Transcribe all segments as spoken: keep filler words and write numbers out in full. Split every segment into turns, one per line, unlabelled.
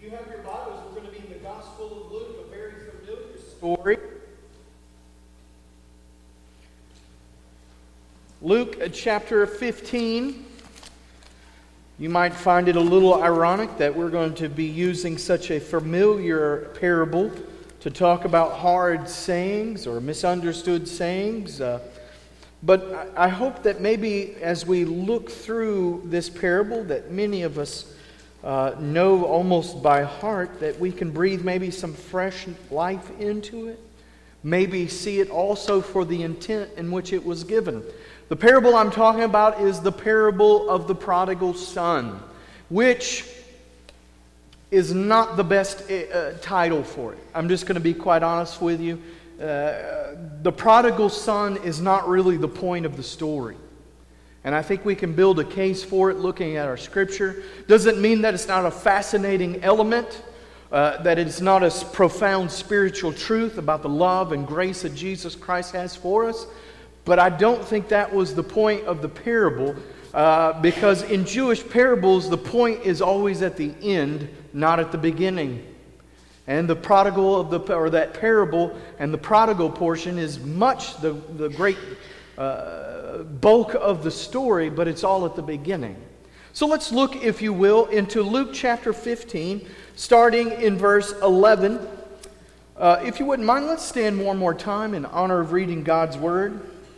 you have your Bibles, we're going to be in the Gospel of Luke, a very familiar story. Luke uh, chapter fifteen. You might find it a little ironic that we're going to be using such a familiar parable to talk about hard sayings or misunderstood sayings. Uh, but I hope that maybe as we look through this parable that many of us uh, know almost by heart, that we can breathe maybe some fresh life into it. Maybe see it also for the intent in which it was given. The parable I'm talking about is the parable of the prodigal son, which is not the best uh, title for it. I'm just going to be quite honest with you. Uh, the prodigal son is not really the point of the story. And I think we can build a case for it looking at our scripture. Doesn't mean that it's not a fascinating element, uh, that it's not a profound spiritual truth about the love and grace that Jesus Christ has for us. But I don't think that was the point of the parable, uh, because in Jewish parables, the point is always at the end, not at the beginning. And the prodigal of the or that parable and the prodigal portion is much the the great uh, bulk of the story, but it's all at the beginning. So let's look, if you will, into Luke chapter fifteen, starting in verse eleven. Uh, if you wouldn't mind, let's stand one more time in honor of reading God's Word.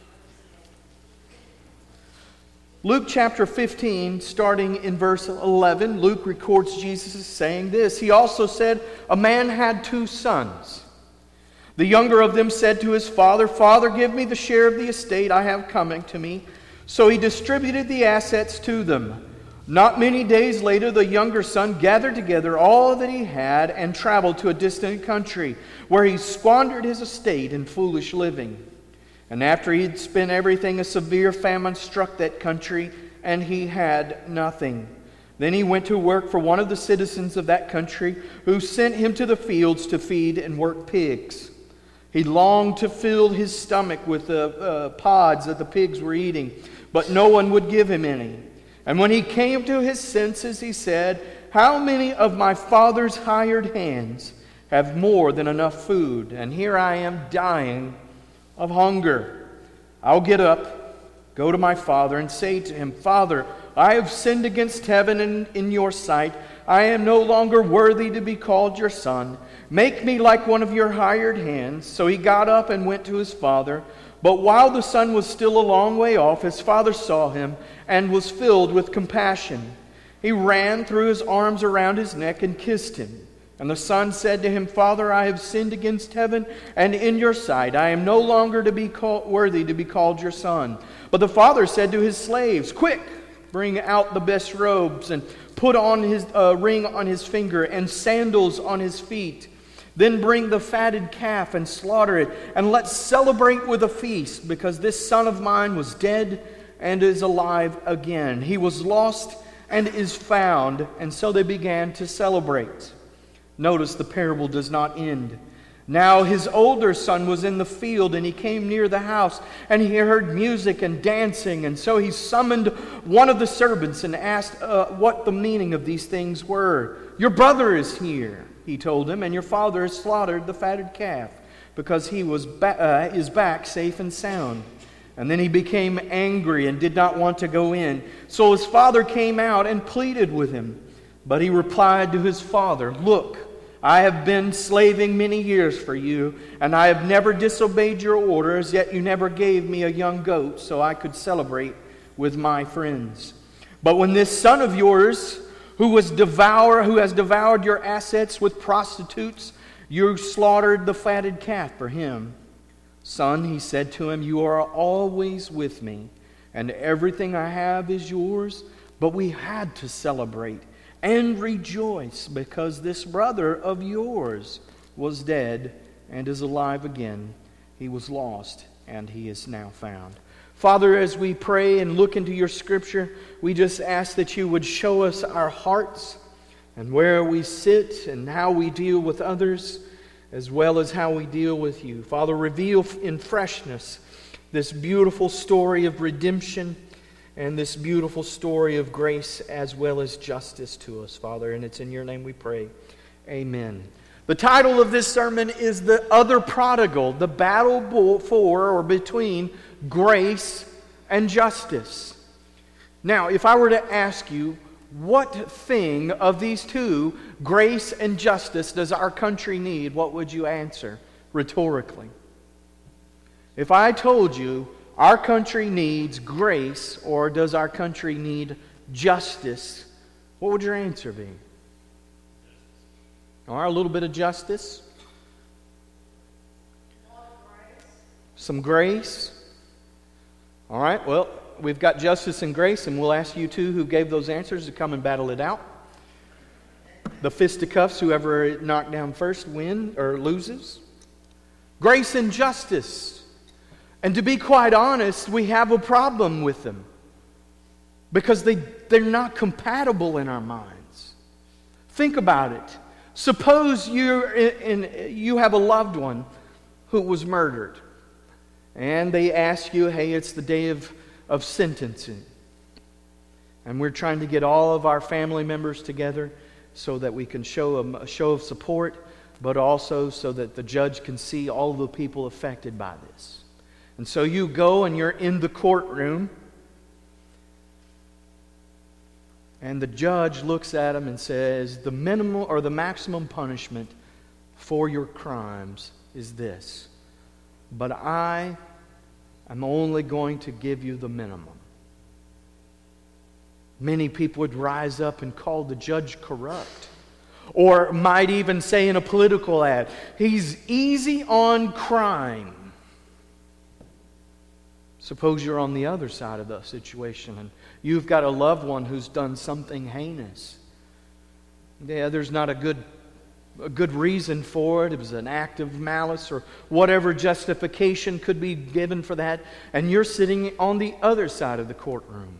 Luke chapter fifteen, starting in verse eleven, Luke records Jesus saying this. He also said, "A man had two sons. The younger of them said to his father, 'Father, give me the share of the estate I have coming to me.' So he distributed the assets to them. Not many days later, the younger son gathered together all that he had and traveled to a distant country, where he squandered his estate in foolish living. And after he had spent everything, a severe famine struck that country, and he had nothing. Then he went to work for one of the citizens of that country, who sent him to the fields to feed and work pigs. He longed to fill his stomach with the uh, pods that the pigs were eating, but no one would give him any. And when he came to his senses, he said, 'How many of my father's hired hands have more than enough food? And here I am dying of hunger. I'll get up, go to my father, and say to him, Father, I have sinned against heaven and in your sight. I am no longer worthy to be called your son. Make me like one of your hired hands.' So he got up and went to his father. But while the son was still a long way off, his father saw him and was filled with compassion. He ran, threw his arms around his neck, and kissed him. And the son said to him, 'Father, I have sinned against heaven and in your sight. I am no longer to be called, worthy to be called your son.' But the father said to his slaves, 'Quick, bring out the best robes and put on his uh, ring on his finger and sandals on his feet. Then bring the fatted calf and slaughter it, and let's celebrate with a feast, because this son of mine was dead and is alive again. He was lost and is found.' And so they began to celebrate." Notice the parable does not end. "Now his older son was in the field, and he came near the house, and he heard music and dancing. And so he summoned one of the servants and asked uh, what the meaning of these things were. 'Your brother is here,' he told him, 'and your father has slaughtered the fatted calf, because he was ba- uh, is back safe and sound.' And then he became angry and did not want to go in. So his father came out and pleaded with him. But he replied to his father, 'Look, I have been slaving many years for you, and I have never disobeyed your orders, yet you never gave me a young goat so I could celebrate with my friends. But when this son of yours, who was devour, who has devoured your assets with prostitutes, you slaughtered the fatted calf for him.' 'Son,' he said to him, 'you are always with me, and everything I have is yours. But we had to celebrate and rejoice, because this brother of yours was dead and is alive again. He was lost and he is now found.'" Father, as we pray and look into your scripture, we just ask that you would show us our hearts and where we sit and how we deal with others, as well as how we deal with you. Father, reveal in freshness this beautiful story of redemption and this beautiful story of grace as well as justice to us, Father. And it's in your name we pray. Amen. The title of this sermon is The Other Prodigal, the battle for or between grace and justice. Now, if I were to ask you, what thing of these two, grace and justice, does our country need? What would you answer rhetorically? If I told you our country needs grace or does our country need justice, what would your answer be? All right, a little bit of justice. Some grace. All right, well, we've got justice and grace, and we'll ask you two who gave those answers to come and battle it out. The fisticuffs, whoever knocked down first, win or loses. Grace and justice. And to be quite honest, we have a problem with them because they, they're not compatible in our minds. Think about it. Suppose you're in, in, you have a loved one who was murdered, and they ask you, hey, it's the day of, of sentencing, and we're trying to get all of our family members together so that we can show a, a show of support, but also so that the judge can see all the people affected by this. And so you go and you're in the courtroom, and the judge looks at him and says, the minimum or the maximum punishment for your crimes is this. But I am only going to give you the minimum. Many people would rise up and call the judge corrupt. Or might even say in a political ad, he's easy on crime. Suppose you're on the other side of the situation and you've got a loved one who's done something heinous. Yeah, there's not a good, a good reason for it. It was an act of malice or whatever justification could be given for that. And you're sitting on the other side of the courtroom.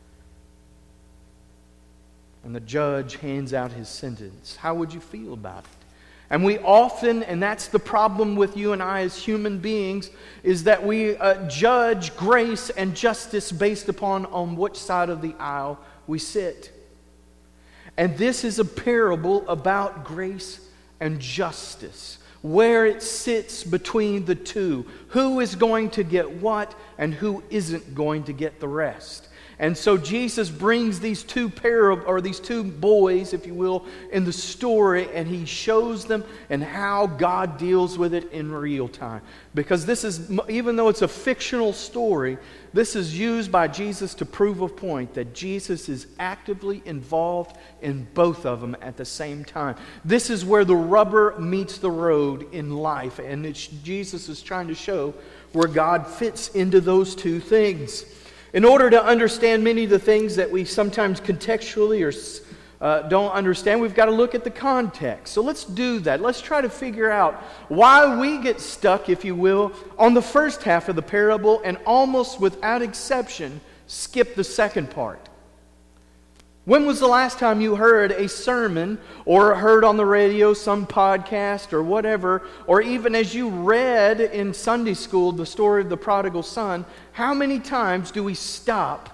And the judge hands out his sentence. How would you feel about it? And we often, and that's the problem with you and I as human beings, is that we uh, judge grace and justice based upon on which side of the aisle we sit. And this is a parable about grace and justice, where it sits between the two. Who is going to get what and who isn't going to get the rest. And so Jesus brings these two parab- or these two boys, if you will, in the story, and he shows them and how God deals with it in real time. Because this is, even though it's a fictional story, this is used by Jesus to prove a point that Jesus is actively involved in both of them at the same time. This is where the rubber meets the road in life, and it's, Jesus is trying to show where God fits into those two things. In order to understand many of the things that we sometimes contextually or uh, don't understand, we've got to look at the context. So let's do that. Let's try to figure out why we get stuck, if you will, on the first half of the parable and almost without exception skip the second part. When was the last time you heard a sermon or heard on the radio some podcast or whatever, or even as you read in Sunday school the story of the prodigal son, how many times do we stop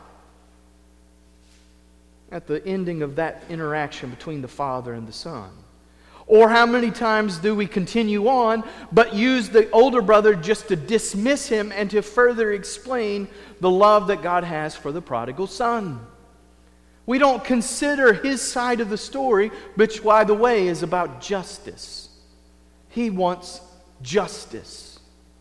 at the ending of that interaction between the father and the son? Or how many times do we continue on but use the older brother just to dismiss him and to further explain the love that God has for the prodigal son? We don't consider his side of the story, which, by the way, is about justice. He wants justice.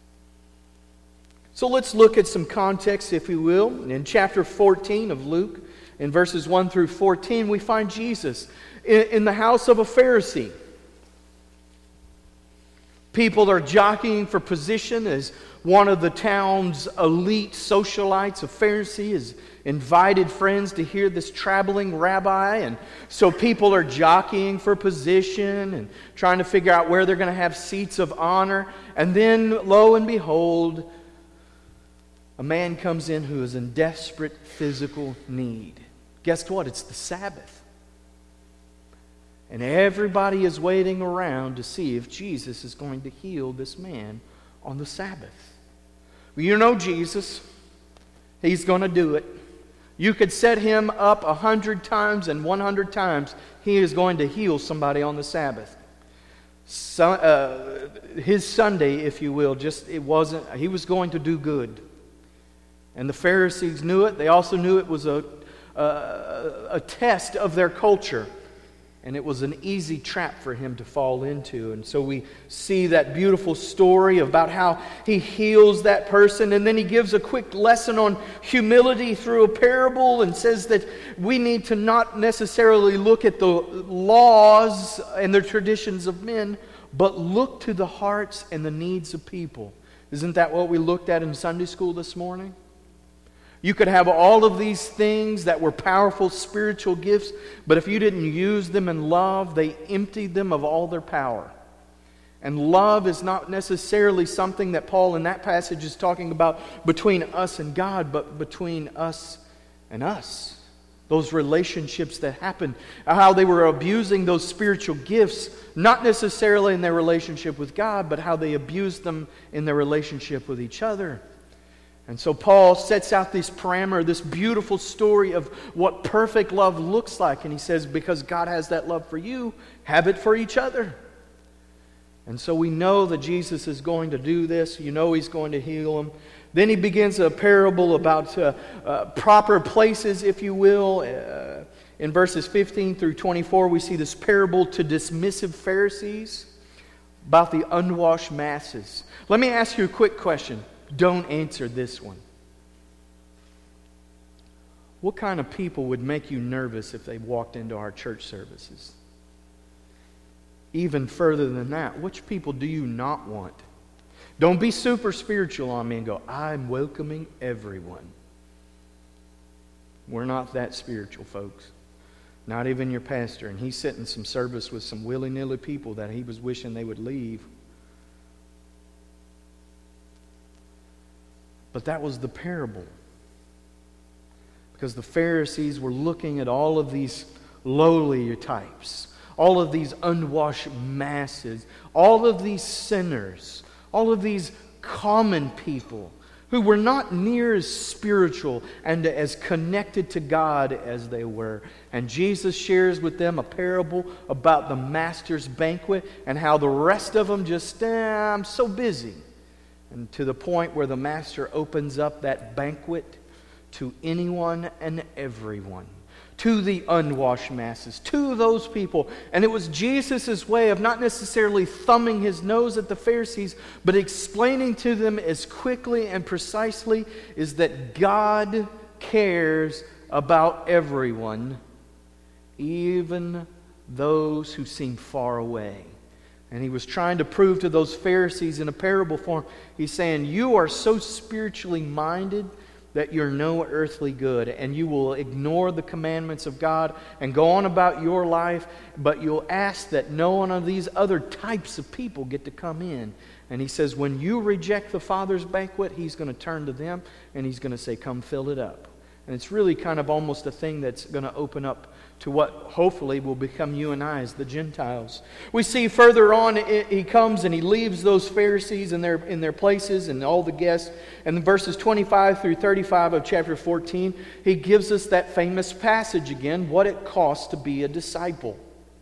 So let's look at some context, if you will. In chapter fourteen of Luke, in verses one through fourteen, we find Jesus in, in the house of a Pharisee. People are jockeying for position as one of the town's elite socialites. A Pharisee has invited friends to hear this traveling rabbi, and so people are jockeying for position and trying to figure out where they're going to have seats of honor. And then, lo and behold, a man comes in who is in desperate physical need. Guess what? It's the Sabbath. And everybody is waiting around to see if Jesus is going to heal this man on the Sabbath. Well, you know Jesus. He's going to do it. You could set him up a hundred times and one hundred times. He is going to heal somebody on the Sabbath. So, uh, his Sunday, if you will, just it wasn't. He was going to do good, and the Pharisees knew it. They also knew it was a a, a test of their culture, and it was an easy trap for him to fall into. And so we see that beautiful story about how he heals that person, and then he gives a quick lesson on humility through a parable and says that we need to not necessarily look at the laws and the traditions of men, but look to the hearts and the needs of people. Isn't that what we looked at in Sunday school this morning? You could have all of these things that were powerful spiritual gifts, but if you didn't use them in love, they emptied them of all their power. And love is not necessarily something that Paul in that passage is talking about between us and God, but between us and us. Those relationships that happened, how they were abusing those spiritual gifts, not necessarily in their relationship with God, but how they abused them in their relationship with each other. And so Paul sets out this parameter, this beautiful story of what perfect love looks like. And he says, because God has that love for you, have it for each other. And so we know that Jesus is going to do this. You know He's going to heal them. Then he begins a parable about uh, uh, proper places, if you will. Uh, in verses fifteen through twenty-four, we see this parable to dismissive Pharisees about the unwashed masses. Let me ask you a quick question. Don't answer this one. What kind of people would make you nervous if they walked into our church services? Even further than that, which people do you not want? Don't be super spiritual on me and go, I'm welcoming everyone. We're not that spiritual, folks. Not even your pastor. And he's sitting in some service with some willy-nilly people that he was wishing they would leave. But that was the parable. Because the Pharisees were looking at all of these lowly types, all of these unwashed masses, all of these sinners, all of these common people who were not near as spiritual and as connected to God as they were. And Jesus shares with them a parable about the master's banquet and how the rest of them just, eh, I'm so busy. And to the point where the master opens up that banquet to anyone and everyone, to the unwashed masses, to those people. And it was Jesus' way of not necessarily thumbing his nose at the Pharisees, but explaining to them as quickly and precisely is that God cares about everyone, even those who seem far away. And he was trying to prove to those Pharisees in a parable form, he's saying, you are so spiritually minded that you're no earthly good, and you will ignore the commandments of God and go on about your life, but you'll ask that no one of these other types of people get to come in. And he says, when you reject the Father's banquet, he's going to turn to them and he's going to say, come fill it up. And it's really kind of almost a thing that's going to open up to what hopefully will become you and I as the Gentiles. We see further on, he comes and he leaves those Pharisees in their, in their places and all the guests. And in verses twenty-five through thirty-five of chapter fourteen, he gives us that famous passage again, what it costs to be a disciple.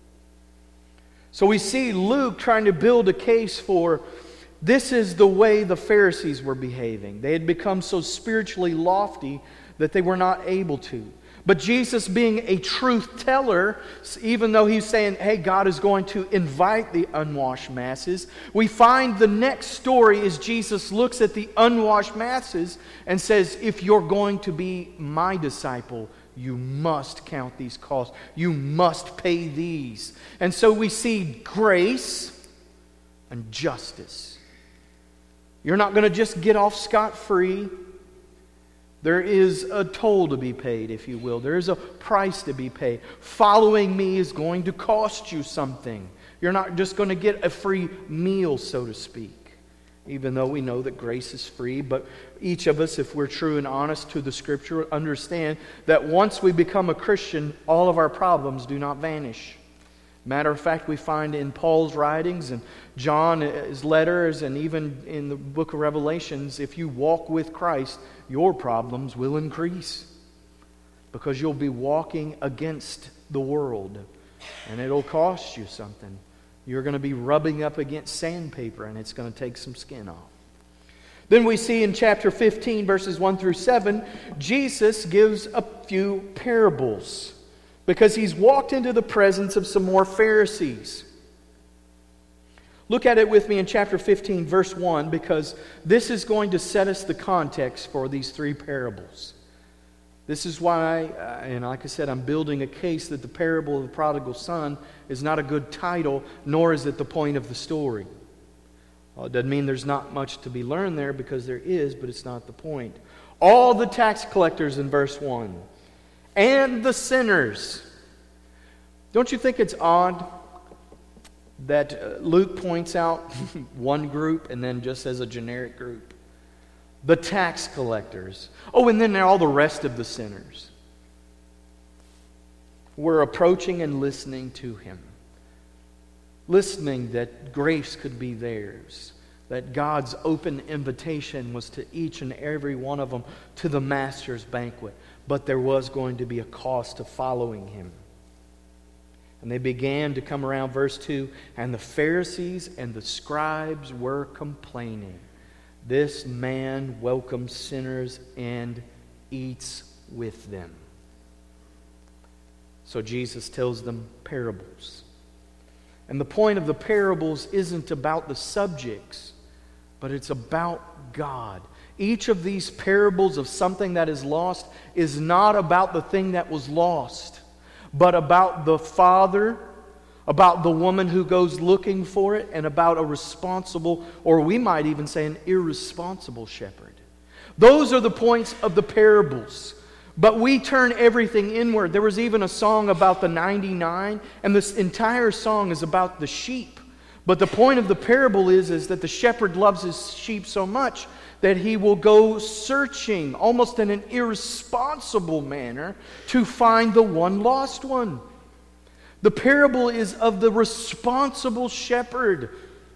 So we see Luke trying to build a case for this is the way the Pharisees were behaving. They had become so spiritually lofty that they were not able to. But Jesus, being a truth teller, even though he's saying, hey, God is going to invite the unwashed masses, we find the next story is Jesus looks at the unwashed masses and says, if you're going to be my disciple, you must count these costs. You must pay these. And so we see grace and justice. You're not going to just get off scot-free. There is a toll to be paid, if you will. There is a price to be paid. Following me is going to cost you something. You're not just going to get a free meal, so to speak. Even though we know that grace is free. But each of us, if we're true and honest to the Scripture, understand that once we become a Christian, all of our problems do not vanish. Matter of fact, we find in Paul's writings and John's letters and even in the book of Revelations, if you walk with Christ, your problems will increase. because you'll be walking against the world, and it'll cost you something. You're going to be rubbing up against sandpaper, and it's going to take some skin off. Then we see in chapter fifteen, verses one through seven, Jesus gives a few parables because he's walked into the presence of some more Pharisees. Look at it with me in chapter fifteen, verse one, because this is going to set us the context for these three parables. This is why, uh, and like I said, I'm building a case that the parable of the prodigal son is not a good title, nor is it the point of the story. Well, it doesn't mean there's not much to be learned there, because there is, but it's not the point. All the tax collectors in verse one, and the sinners. Don't you think it's odd that uh, Luke points out one group and then just as a generic group? The tax collectors. Oh, and then all the rest of the sinners were approaching and listening to him. Listening that grace could be theirs. That God's open invitation was to each and every one of them to the Master's banquet. But there was going to be a cost to following him. And they began to come around, verse two, and the Pharisees and the scribes were complaining. This man welcomes sinners and eats with them. So Jesus tells them parables. And the point of the parables isn't about the subjects, but it's about God. Each of these parables of something that is lost is not about the thing that was lost, but about the Father, about the woman who goes looking for it, and about a responsible, or we might even say an irresponsible shepherd. Those are the points of the parables. But we turn everything inward. There was even a song about the ninety-nine, and this entire song is about the sheep. But the point of the parable is, is that the shepherd loves his sheep so much that he will go searching, almost in an irresponsible manner, to find the one lost one. The parable is of the responsible shepherd,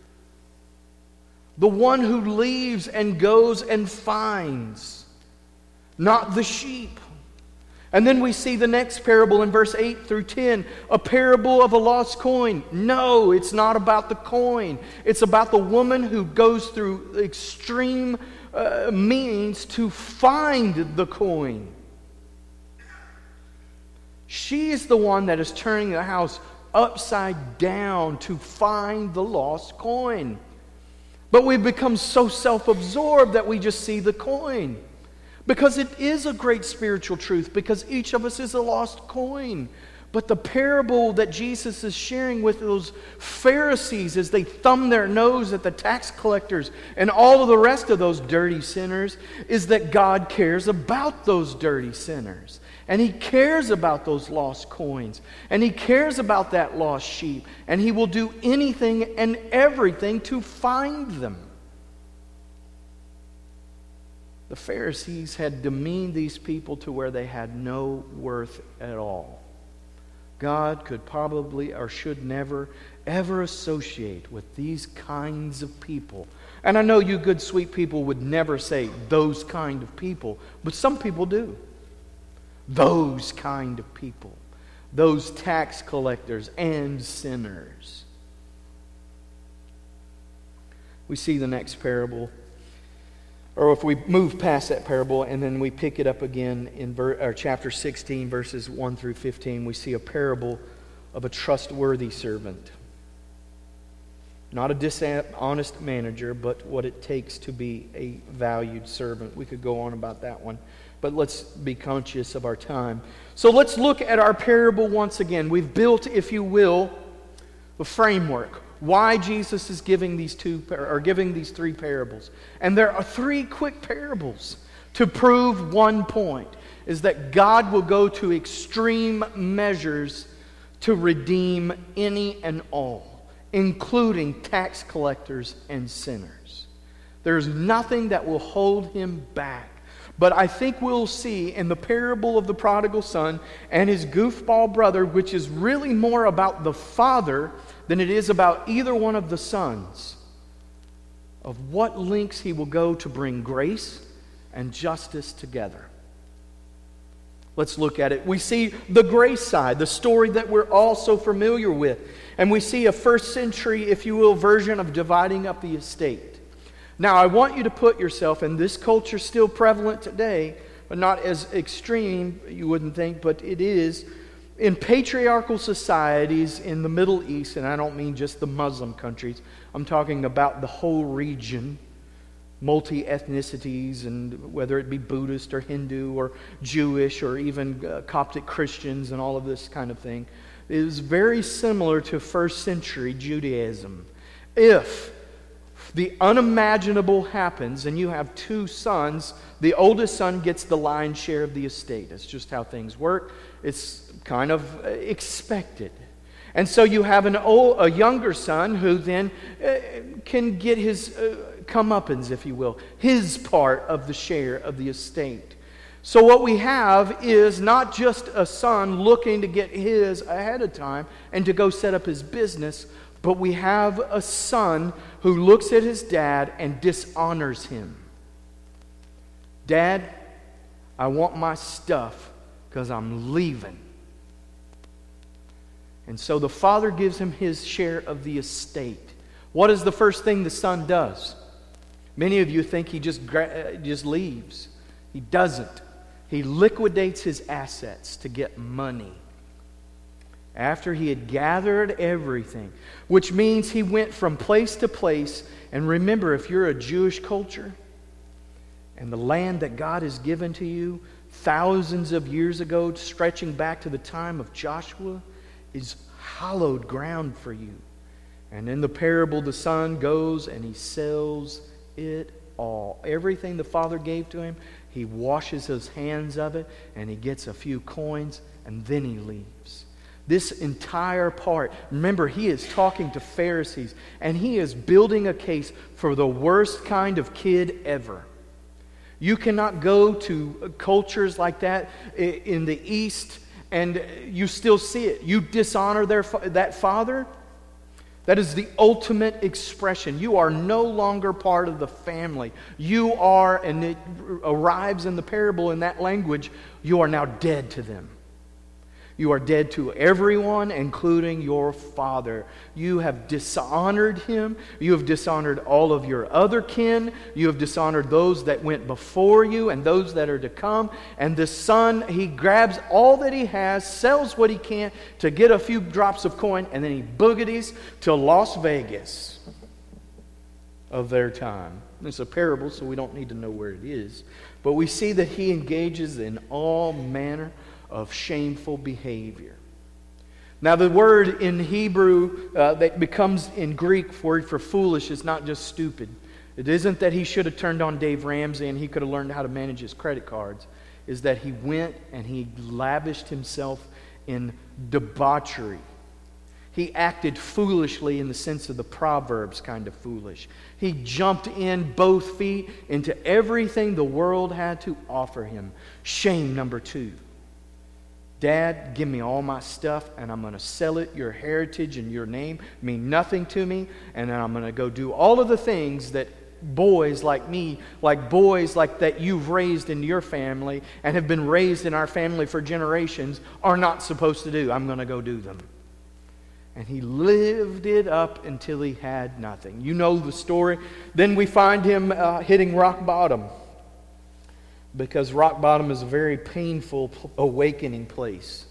the one who leaves and goes and finds, not the sheep. And then we see the next parable in verse eight through ten, a parable of a lost coin. No, it's not about the coin. It's about the woman who goes through extreme uh, means to find the coin. She is the one that is turning the house upside down to find the lost coin. But we've become so self-absorbed that we just see the coin. Because it is a great spiritual truth, because each of us is a lost coin. But the parable that Jesus is sharing with those Pharisees as they thumb their nose at the tax collectors and all of the rest of those dirty sinners is that God cares about those dirty sinners. And He cares about those lost coins. And He cares about that lost sheep. And He will do anything and everything to find them. The Pharisees had demeaned these people to where they had no worth at all. God could probably or should never ever associate with these kinds of people. And I know you good sweet people would never say those kind of people, but some people do. Those kind of people. Those tax collectors and sinners. We see the next parable. Or if we move past that parable and then we pick it up again in ver- or chapter sixteen, verses one through fifteen, we see a parable of a trustworthy servant. Not a dishonest manager, but what it takes to be a valued servant. We could go on about that one, but let's be conscious of our time. So let's look at our parable once again. We've built, if you will, a framework. Why Jesus is giving these two or giving these three parables. And there are three quick parables to prove one point, is that God will go to extreme measures to redeem any and all, including tax collectors and sinners. There's nothing that will hold Him back. But I think we'll see in the parable of the prodigal son and his goofball brother, which is really more about the father than it is about either one of the sons, of what lengths he will go to bring grace and justice together. Let's look at it. We see the grace side, the story that we're all so familiar with. And we see a first century, if you will, version of dividing up the estate. Now, I want you to put yourself, and this culture is still prevalent today, but not as extreme, you wouldn't think, but it is, in patriarchal societies in the Middle East, and I don't mean just the Muslim countries, I'm talking about the whole region, multi-ethnicities, and whether it be Buddhist or Hindu or Jewish or even uh, Coptic Christians and all of this kind of thing, is very similar to first century Judaism. If the unimaginable happens and you have two sons, the oldest son gets the lion's share of the estate. It's just how things work. It's kind of expected. And so you have an old, a younger son who then uh, can get his uh, comeuppance, if you will, his part of the share of the estate. So what we have is not just a son looking to get his ahead of time and to go set up his business, but we have a son who looks at his dad and dishonors him. Dad, I want my stuff because I'm leaving. And so the father gives him his share of the estate. What is the first thing the son does? Many of you think he just, gra- just leaves. He doesn't. He liquidates his assets to get money. After he had gathered everything, which means he went from place to place. And remember, if you're a Jewish culture, and the land that God has given to you thousands of years ago, stretching back to the time of Joshua, is hallowed ground for you. And in the parable, the son goes and he sells it all. Everything the father gave to him, he washes his hands of it, and he gets a few coins, and then he leaves. This entire part, remember, he is talking to Pharisees, and he is building a case for the worst kind of kid ever. You cannot go to cultures like that in the East, and you still see it. You dishonor their that father. That is the ultimate expression. You are no longer part of the family. You are, and it arrives in the parable in that language, you are now dead to them. You are dead to everyone, including your father. You have dishonored him. You have dishonored all of your other kin. You have dishonored those that went before you and those that are to come. And the son, he grabs all that he has, sells what he can to get a few drops of coin, and then he boogeties to Las Vegas of their time. It's a parable, so we don't need to know where it is. But we see that he engages in all manner of shameful behavior. Now, the word in Hebrew uh, that becomes in Greek for, for foolish is not just stupid. It isn't that he should have turned on Dave Ramsey and he could have learned how to manage his credit cards. Is that he went and he lavished himself in debauchery. He acted foolishly in the sense of the Proverbs kind of foolish. He jumped in both feet into everything the world had to offer him. Shame number two. Dad, give me all my stuff, and I'm going to sell it. Your heritage and your name mean nothing to me, and then I'm going to go do all of the things that boys like me, like boys like that you've raised in your family and have been raised in our family for generations, are not supposed to do. I'm going to go do them. And he lived it up until he had nothing. You know the story. Then we find him uh, hitting rock bottom. Because rock bottom is a very painful awakening place.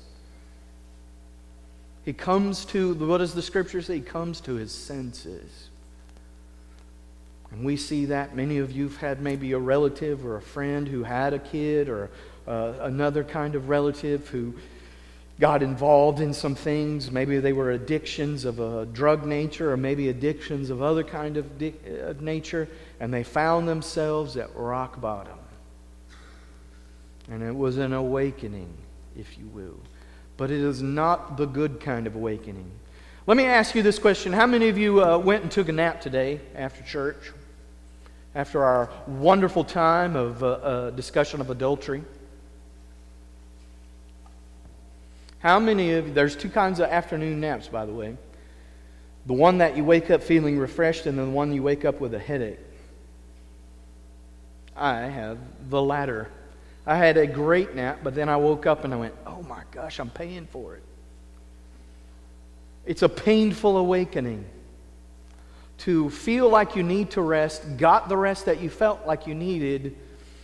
He comes to, what does the scripture say? He comes to his senses. And we see that. Many of you have had maybe a relative or a friend who had a kid, or uh, another kind of relative who got involved in some things. Maybe they were addictions of a drug nature, or maybe addictions of other kind of di- uh, nature, and they found themselves at rock bottom. And it was an awakening, if you will. But it is not the good kind of awakening. Let me ask you this question. How many of you uh, went and took a nap today after church? After our wonderful time of uh, uh, discussion of adultery? How many of you, there's two kinds of afternoon naps, by the way. The one that you wake up feeling refreshed, and the one you wake up with a headache. I have the latter. I had a great nap, but then I woke up and I went, oh my gosh, I'm paying for it. It's a painful awakening to feel like you need to rest, got the rest that you felt like you needed,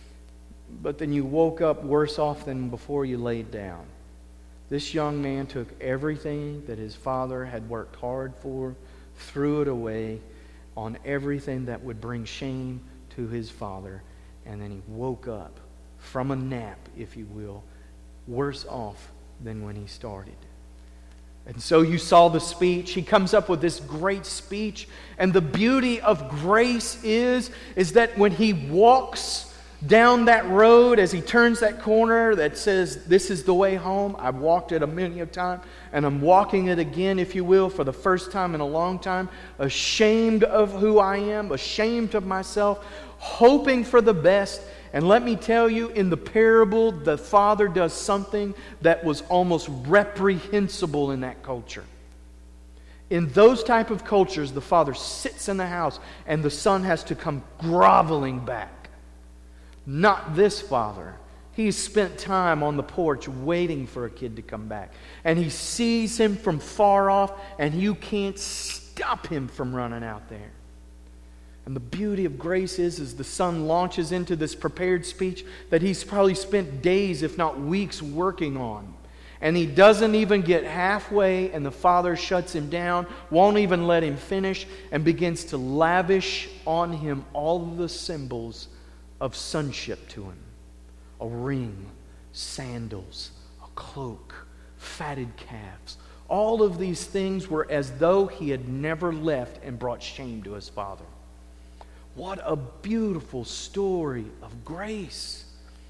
but then you woke up worse off than before you laid down. This young man took everything that his father had worked hard for, threw it away on everything that would bring shame to his father, and then he woke up from a nap, if you will, worse off than when he started. And so you saw the speech. He comes up with this great speech. And the beauty of grace is, is that when he walks down that road, as he turns that corner that says, this is the way home. I've walked it a many a time, and I'm walking it again, if you will, for the first time in a long time, ashamed of who I am, ashamed of myself, hoping for the best. And let me tell you, in the parable, the father does something that was almost reprehensible in that culture. In those type of cultures, the father sits in the house and the son has to come groveling back. Not this father. He's spent time on the porch waiting for a kid to come back. And he sees him from far off, and you can't stop him from running out there. And the beauty of grace is, is the son launches into this prepared speech that he's probably spent days, if not weeks, working on. And he doesn't even get halfway, and the father shuts him down, won't even let him finish, and begins to lavish on him all of the symbols of sonship to him. A ring, sandals, a cloak, fatted calves. All of these things were as though he had never left and brought shame to his father. What a beautiful story of grace.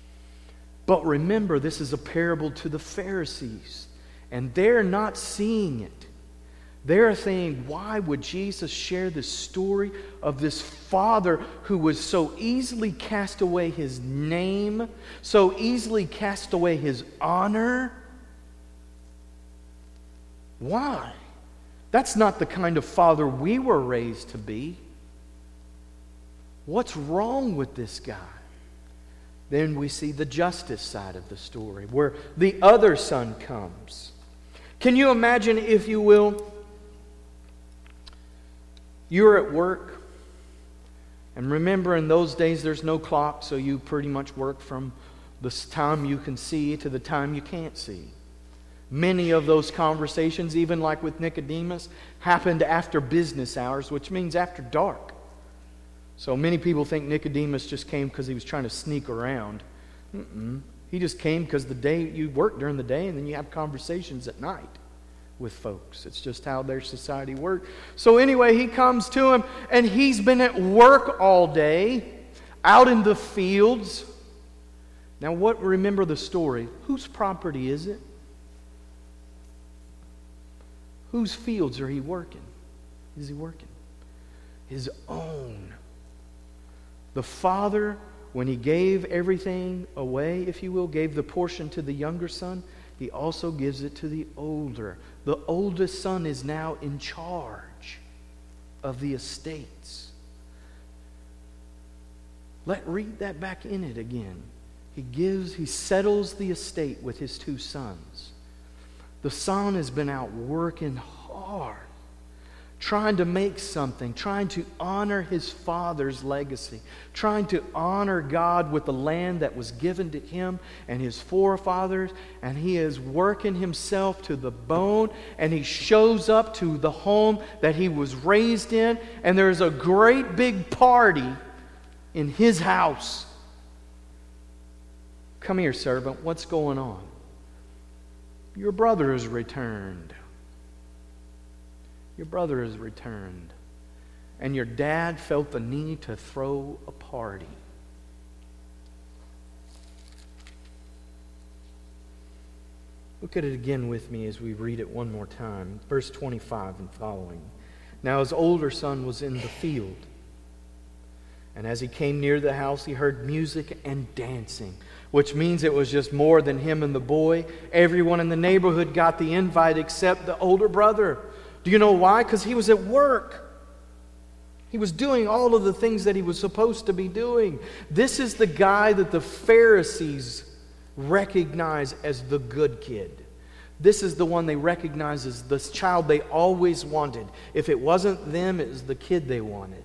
But remember, this is a parable to the Pharisees, and they're not seeing it. They're saying, why would Jesus share this story of this father who was so easily cast away his name, so easily cast away his honor? Why? That's not the kind of father we were raised to be. What's wrong with this guy? Then we see the justice side of the story, where the other son comes. Can you imagine, if you will, you're at work, and remember, in those days there's no clock, so you pretty much work from the time you can see to the time you can't see. Many of those conversations, even like with Nicodemus, happened after business hours, which means after dark. So many people think Nicodemus just came because he was trying to sneak around. Mm-mm. He just came because the day you work during the day, and then you have conversations at night with folks. It's just how their society worked. So anyway, he comes to him, and he's been at work all day, out in the fields. Now, what? Remember the story. Whose property is it? Whose fields are he working? Is he working? His own. The father, when he gave everything away, if you will, gave the portion to the younger son, he also gives it to the older. The oldest son is now in charge of the estates. Let read that back in it again. He gives, he settles the estate with his two sons. The son has been out working hard, trying to make something, trying to honor his father's legacy, trying to honor God with the land that was given to him and his forefathers, and he is working himself to the bone, and he shows up to the home that he was raised in, and there's a great big party in his house. Come here, servant, what's going on? Your brother has returned. Your brother has returned. And your dad felt the need to throw a party. Look at it again with me as we read it one more time. Verse twenty-five and following. Now his older son was in the field. And as he came near the house, he heard music and dancing, which means it was just more than him and the boy. Everyone in the neighborhood got the invite except the older brother. Do you know why? Because he was at work. He was doing all of the things that he was supposed to be doing. This is the guy that the Pharisees recognize as the good kid. This is the one they recognize as the child they always wanted. If it wasn't them, it was the kid they wanted.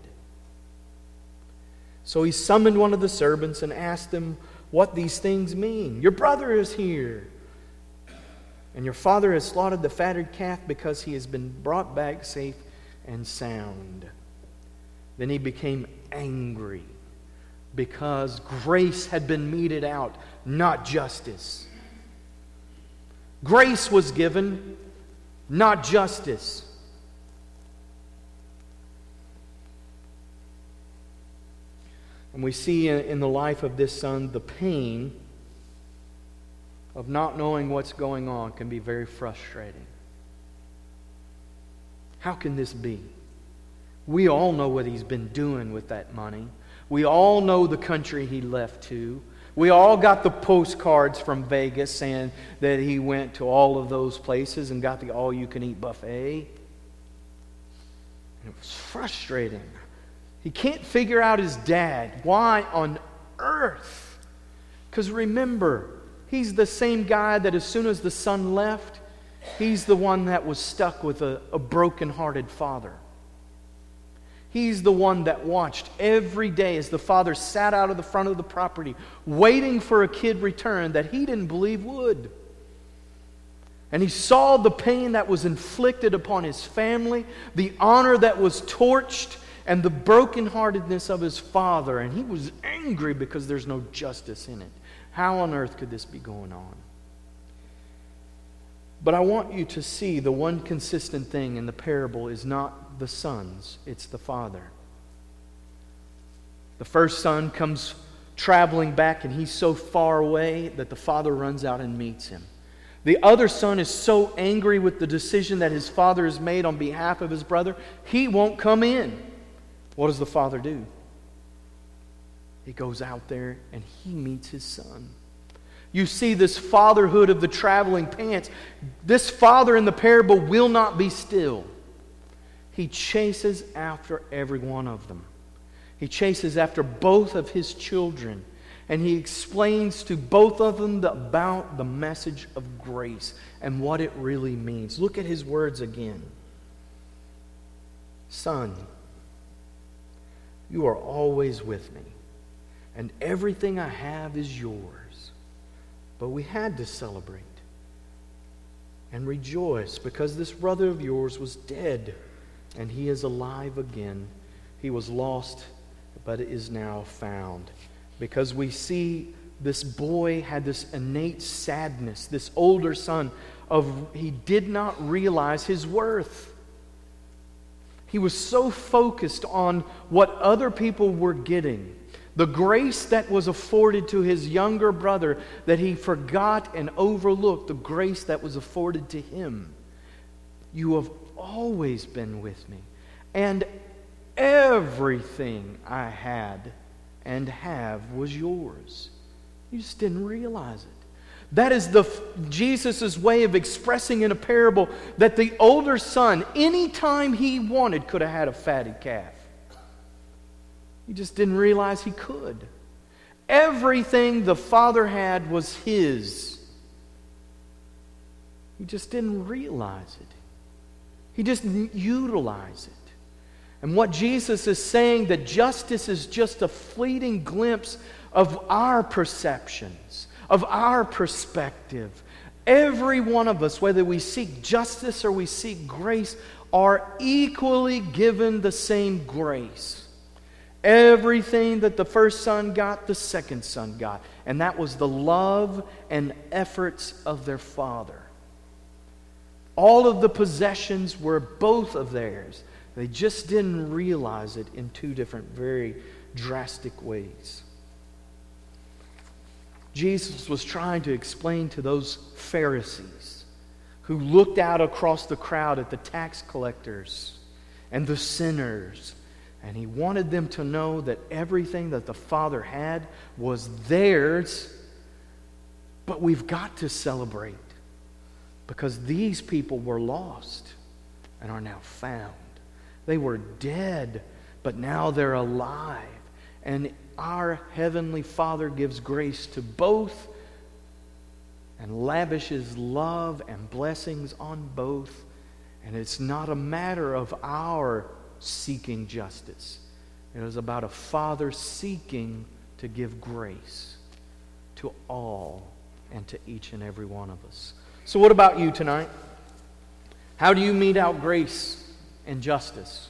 So he summoned one of the servants and asked them what these things mean. Your brother is here, and your father has slaughtered the fatted calf because he has been brought back safe and sound. Then he became angry because grace had been meted out, not justice. Grace was given, not justice. And we see in the life of this son the pain of not knowing what's going on can be very frustrating. How can this be? We all know what he's been doing with that money. We all know the country he left to. We all got the postcards from Vegas saying that he went to all of those places and got the all-you-can-eat buffet. And it was frustrating. He can't figure out his dad. Why on earth? Because remember, he's the same guy that as soon as the son left, he's the one that was stuck with a, a broken-hearted father. He's the one that watched every day as the father sat out of the front of the property waiting for a kid return that he didn't believe would. And he saw the pain that was inflicted upon his family, the honor that was torched, and the brokenheartedness of his father. And he was angry because there's no justice in it. How on earth could this be going on? But I want you to see the one consistent thing in the parable is not the sons, it's the father. The first son comes traveling back and he's so far away that the father runs out and meets him. The other son is so angry with the decision that his father has made on behalf of his brother, he won't come in. What does the father do? He goes out there and he meets his son. You see this fatherhood of the traveling pants. This father in the parable will not be still. He chases after every one of them. He chases after both of his children. And he explains to both of them the, about the message of grace and what it really means. Look at his words again. Son, you are always with me, and everything I have is yours. But we had to celebrate and rejoice because this brother of yours was dead, and he is alive again. He was lost, but is now found. Because we see this boy had this innate sadness, this older son, of he did not realize his worth. He was so focused on what other people were getting, the grace that was afforded to his younger brother, that he forgot and overlooked the grace that was afforded to him. You have always been with me, and everything I had and have was yours. You just didn't realize it. That is the Jesus' way of expressing in a parable that the older son, anytime he wanted, could have had a fatted calf. He just didn't realize he could. Everything the father had was his. He just didn't realize it. He just didn't utilize it. And what Jesus is saying, that justice is just a fleeting glimpse of our perceptions, of our perspective. Every one of us, whether we seek justice or we seek grace, are equally given the same grace. Everything that the first son got, the second son got. And that was the love and efforts of their father. All of the possessions were both of theirs. They just didn't realize it in two different, very drastic ways. Jesus was trying to explain to those Pharisees who looked out across the crowd at the tax collectors and the sinners, and he wanted them to know that everything that the Father had was theirs, but we've got to celebrate because these people were lost and are now found. They were dead, but now they're alive. And our Heavenly Father gives grace to both and lavishes love and blessings on both. And it's not a matter of our seeking justice. It is about a Father seeking to give grace to all and to each and every one of us. So what about you tonight? How do you mete out grace and justice?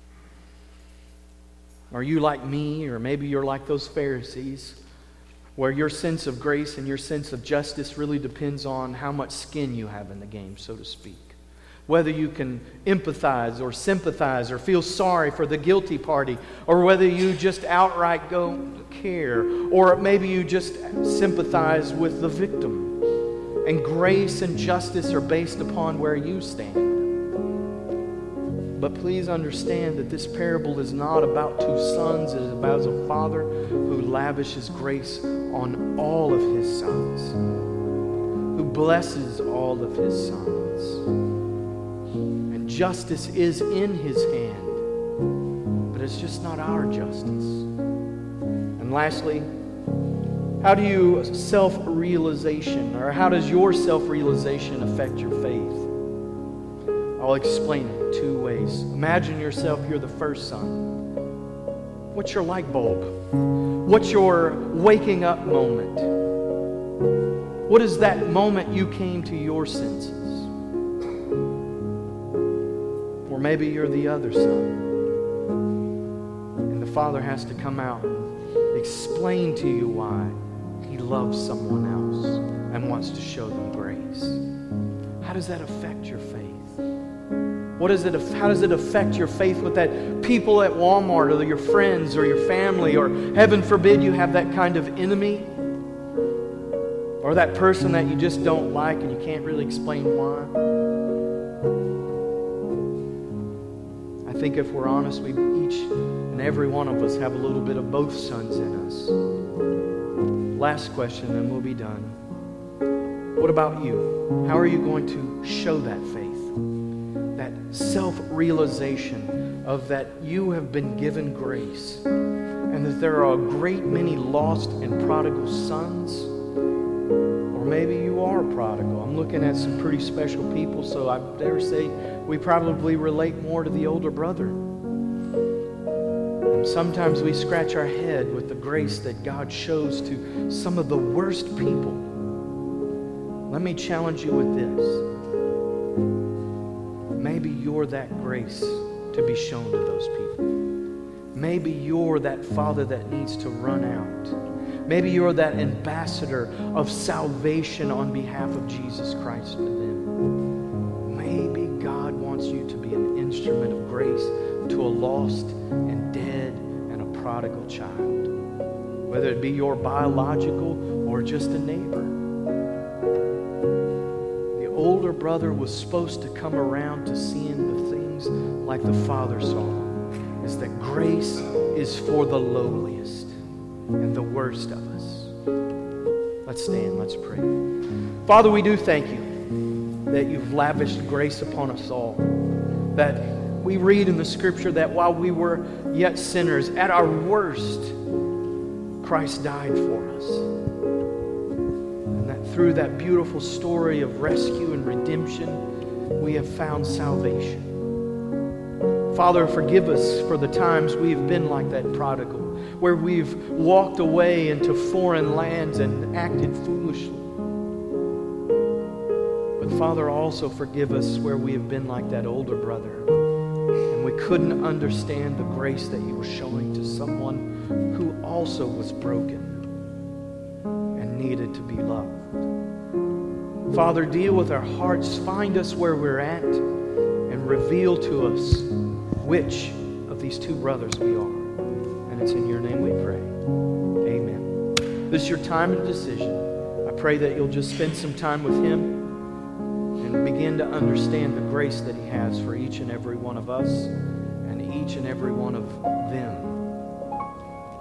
Are you like me, or maybe you're like those Pharisees, where your sense of grace and your sense of justice really depends on how much skin you have in the game, so to speak? Whether you can empathize or sympathize or feel sorry for the guilty party, or whether you just outright go care, or maybe you just sympathize with the victim. And grace and justice are based upon where you stand. But please understand that this parable is not about two sons. It is about a father who lavishes grace on all of his sons, who blesses all of his sons. And justice is in his hand, but it's just not our justice. And lastly, how do you self-realization, or how does your self-realization affect your faith? I'll explain it two ways. Imagine yourself, you're the first son. What's your light bulb? What's your waking up moment? What is that moment you came to your senses? Or maybe you're the other son, and the father has to come out and explain to you why he loves someone else and wants to show them grace. How does that affect your faith? What is it? How does it affect your faith with that people at Walmart, or your friends, or your family, or heaven forbid you have that kind of enemy, or that person that you just don't like and you can't really explain why? I think if we're honest, we each and every one of us have a little bit of both sons in us. Last question, then we'll be done. What about you? How are you going to show that faith? That self-realization of that you have been given grace, and that there are a great many lost and prodigal sons, or maybe you are prodigal. I'm looking at some pretty special people, so I dare say we probably relate more to the older brother. And sometimes we scratch our head with the grace that God shows to some of the worst people. Let me challenge you with this. Maybe you're that grace to be shown to those people. Maybe you're that father that needs to run out. Maybe you're that ambassador of salvation on behalf of Jesus Christ to them. Maybe God wants you to be an instrument of grace to a lost and dead and a prodigal child, whether it be your biological or just a neighbor. Older brother was supposed to come around to seeing the things like the Father saw them, is that grace is for the lowliest and the worst of us. Let's stand, let's pray. Father, we do thank you that you've lavished grace upon us all, that we read in the Scripture that while we were yet sinners, at our worst, Christ died for us. Through that beautiful story of rescue and redemption, we have found salvation. Father, forgive us for the times we've been like that prodigal, where we've walked away into foreign lands and acted foolishly. But Father, also forgive us where we have been like that older brother, and we couldn't understand the grace that you were showing to someone who also was broken and needed to be loved. Father, deal with our hearts. Find us where we're at and reveal to us which of these two brothers we are. And it's in your name we pray. Amen. This is your time of decision. I pray that you'll just spend some time with him and begin to understand the grace that he has for each and every one of us and each and every one of them.